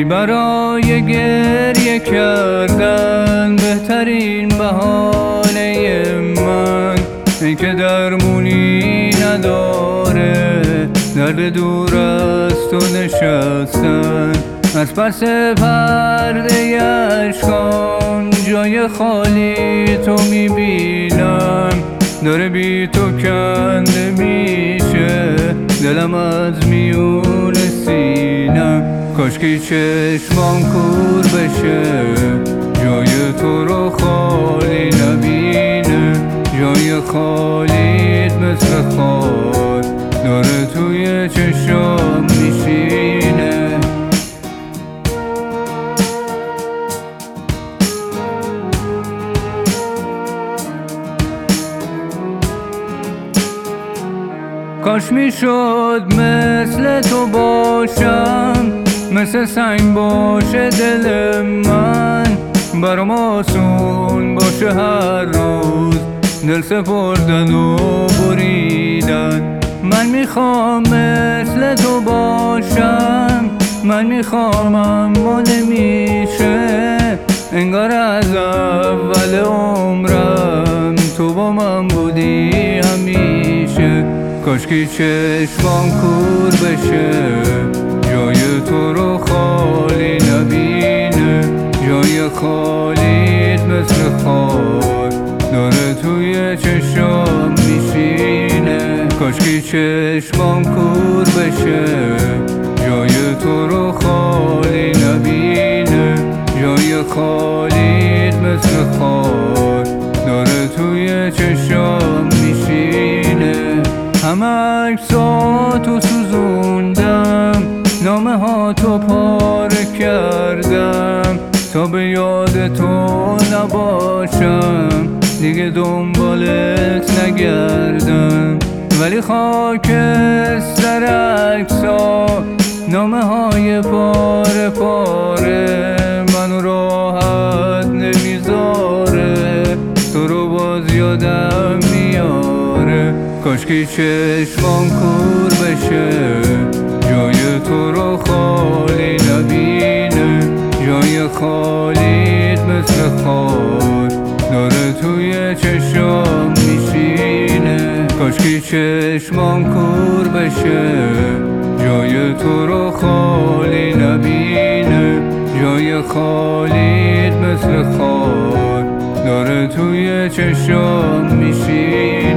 ای برای گریه کردن بهترین بهانه من، ای که درمونی نداره درد دور از تو نشستن. از پس پرده اشکان جای خالی تو میبینم، داره بی تو کنده میشه دلم از میون سینم. کاشکی چشمام کور بشه جای تو رو خالی نبینه، جای خالیت مثل خاک داره توی چشام میشینه. کاش میشد مثل تو باشم، مثل سنگ باشه دل من، برام آسون باشه هر روز دل سپردن و بریدن. من میخوام مثل تو باشم، من میخوام اما نمیشه، انگار از اول عمرم تو با من بودی همیشه. کاشکی چشمام کور بشه جای تو رو خالی نبینه، جای خالیت مثل خاک داره توی چشام میشینه. کاشکی چشمام کور بشه جای تو رو خالی نبینه، جای خالیت مثل خاک داره توی چشام میشینه. همه عکساتو سوزوندم، نامه ها تو پاره کردم، تا به یاد تو نباشم دیگه دنبالت نگردم. ولی خاکستر عکسا نامه های پاره پاره منو راحت نمیذاره، تو رو باز یادم میاره. کاشکی چشمام کور بشه جای تو رو خالی نبینه، جای خالیت مثل خاک داره توی چشام میشینه. کاشکی چشمام کور بشه جای تو رو خالی نبینه، جای خالیت مثل خاک داره توی چشام میشینه.